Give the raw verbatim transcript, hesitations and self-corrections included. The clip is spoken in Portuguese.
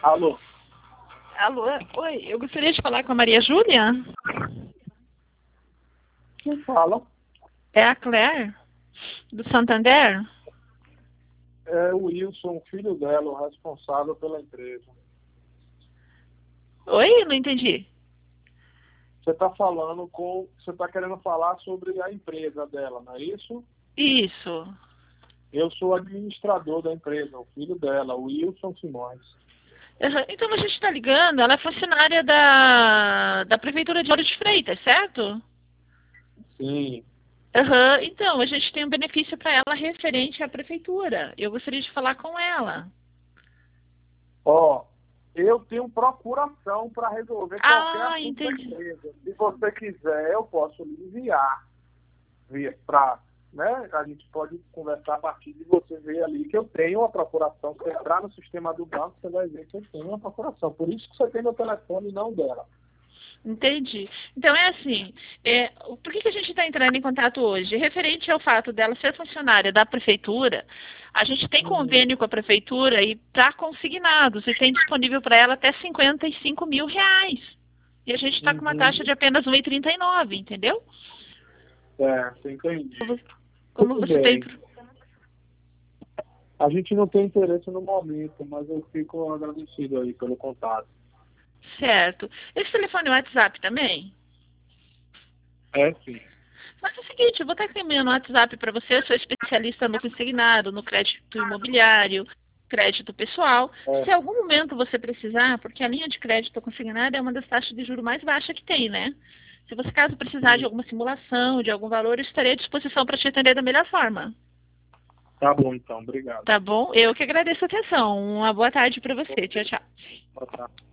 Alô? Alô? Oi, eu gostaria de falar com a Maria Júlia. Quem fala? É a Claire, do Santander? É o Wilson, filho dela, o responsável pela empresa. Oi, não entendi. Você está falando com... Você está querendo falar sobre a empresa dela, não é isso? Isso. Eu sou o administrador da empresa, o filho dela, o Wilson Simões. Uhum. Então a gente está ligando, ela é funcionária da, da Prefeitura de Ouro de Freitas, certo? Sim. Uhum. Então, a gente tem um benefício para ela referente à Prefeitura. Eu gostaria de falar com ela. Ó, eu tenho procuração para resolver qualquer Ah, assunto da entendi. empresa. Se você quiser, eu posso lhe enviar para... Né? A gente pode conversar a partir de você ver ali que eu tenho uma procuração. Se você entrar no sistema do banco, você vai ver que eu tenho uma procuração. Por isso que você tem meu telefone e não dela. Entendi. Então é assim, é, por que, que a gente está entrando em contato hoje? Referente ao fato dela ser funcionária da prefeitura, a gente tem Hum, convênio com a prefeitura e para consignados e tem disponível para ela até cinquenta e cinco mil reais. E a gente está com uma taxa uhum. de apenas um real e trinta e nove, entendeu? Certo, entendi. Como como Tudo você tem. bem. A gente não tem interesse no momento, mas eu fico agradecido aí pelo contato. Certo. Esse telefone é o WhatsApp também? É sim. Mas é o seguinte, eu vou estar encaminhando no WhatsApp para você, eu sou especialista no consignado, no crédito imobiliário, crédito pessoal. É. Se em algum momento você precisar, porque a linha de crédito consignado é uma das taxas de juros mais baixas que tem, né? Se você caso precisar de Sim. alguma simulação, de algum valor, eu estarei à disposição para te atender da melhor forma. Tá bom, então. Obrigado. Tá bom? Eu que agradeço a atenção. Uma boa tarde para você. Tchau, tchau. Boa tarde.